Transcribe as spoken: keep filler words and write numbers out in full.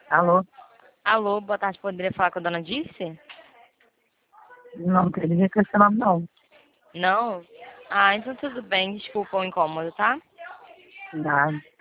Alô? Alô, boa tarde, poderia falar com a dona Dirce? Não teria com esse nome, não. Não? Ah, então tudo bem, desculpa o incômodo, tá? Nada.